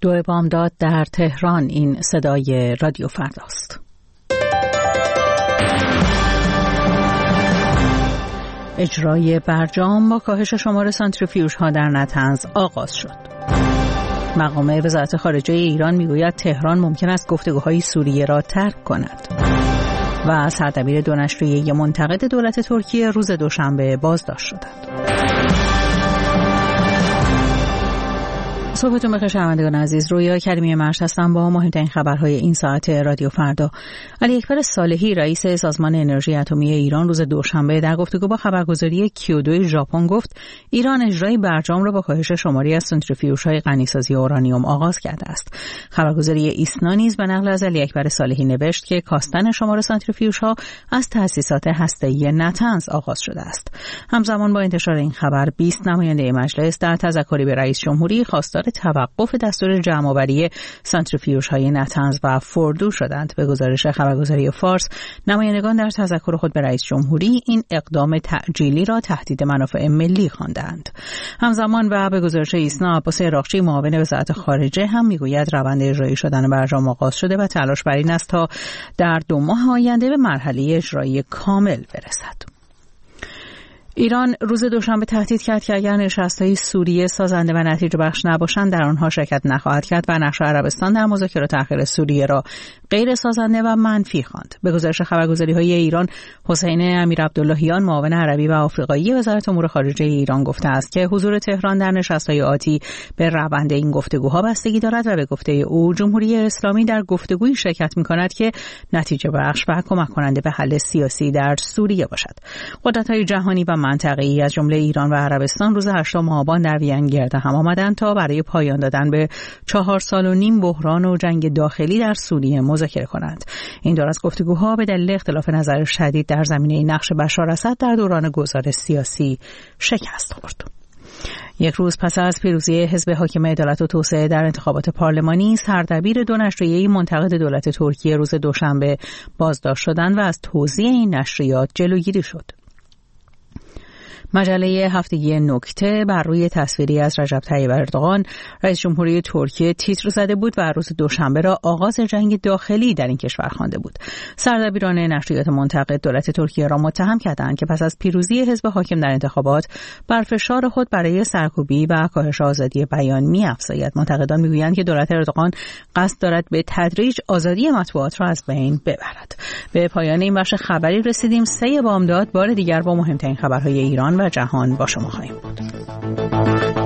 2 بامداد در تهران. این صدای رادیو فرداست. اجرای برجام با کاهش شمار سانتریفیوژها در نطنز آغاز شد. مقام وزارت خارجه ایران میگوید تهران ممکن است گفتگوهای سوریه را ترک کند. و سردبیر 2 نشریه منتقد دولت ترکیه روز دوشنبه بازداشت شدند. صبحتون بخیر شنوندگان عزیز. رویا کریمی مرش هستم با مهمترین خبرهای این ساعت رادیو فردا. علی اکبر صالحی رئیس سازمان انرژی اتمی ایران روز دوشنبه در گفتگو با خبرگزاری کیودو ژاپن گفت ایران اجرای برجام را با کاهش شماری از سانتریفیوژهای غنیسازی اورانیوم آغاز کرده است. خبرگزاری ایسنا نیز به نقل از علی اکبر صالحی نوشت که کاستن شمار سانتریفیوژها از تأسیسات هسته‌ای نطنز آغاز شده است. همزمان با انتشار این خبر 20 نماینده مجلس در تذکری به رئیس جمهوری خواستار توقف دستور جمع‌آوری سانتریفیوژهای نطنز و فوردو شدند. به گزارش خبرگزاری فارس، نمایندگان در تذکر خود به رئیس جمهوری این اقدام تعجیلی را تهدید منافع ملی خواندند. همزمان و به گزارش ایسنا، عباس عراقچی معاون وزارت خارجه هم میگوید روند اجرایی شدن برجام آغاز شده و تلاش بر این است تا در 2 ماه آینده به مرحله اجرایی کامل برسد. ایران روز دوشنبه تهدید کرد که اگر نشست‌های سوریه سازنده و نتیجه بخش نباشند در آنها شرکت نخواهد کرد و نقش عربستان در مذاکره تأخیر سوریه را غیر سازنده و منفی خواند. به گزارش خبرگزاری‌های ایران، حسین امیرعبداللهیان معاون عربی و آفریقایی وزارت امور خارجه ایران گفته است که حضور تهران در نشست‌های آتی به روند این گفتگوها بستگی دارد و به گفته او جمهوری اسلامی در گفتگویی شرکت می‌کند که نتیجه بخش و کمک کننده به حل سیاسی در سوریه باشد. قدرت‌های جهانی و منطقه‌ای از جمله ایران و عربستان روز 8 آبان در وین گرد هم آمدند تا برای پایان دادن به 4.5 سال بحران و جنگ داخلی در سوریه مذاکره کنند. این دور از گفتگوها به دلیل اختلاف نظر شدید در زمینه نقش بشار اسد در دوران گذار سیاسی شکست خورد. یک روز پس از پیروزی حزب حاکم عدالت و توسعه در انتخابات پارلمانی، سردبیر 2 نشریه منتقد دولت ترکیه روز دوشنبه بازداشت شدند و از توزیع این نشریات جلوگیری شد. مجله هفتگی نکته بر روی تصویری از رجب طیب اردوغان رئیس جمهوری ترکیه تیتر زده بود و روز دوشنبه را آغاز جنگ داخلی در این کشور خوانده بود. سردبیران نشریات منتقد دولت ترکیه را متهم کردند که پس از پیروزی حزب حاکم در انتخابات بر فشار خود برای سرکوبی و کاهش آزادی بیان می‌افزاید. منتقدان می‌گویند که دولت اردوغان قصد دارد به تدریج آزادی مطبوعات را از بین ببرد. به پایان این بخش خبری رسیدیم. 3 بامداد بار دیگر با مهمترین خبرهای ایران و جهان با شما خواهیم بود.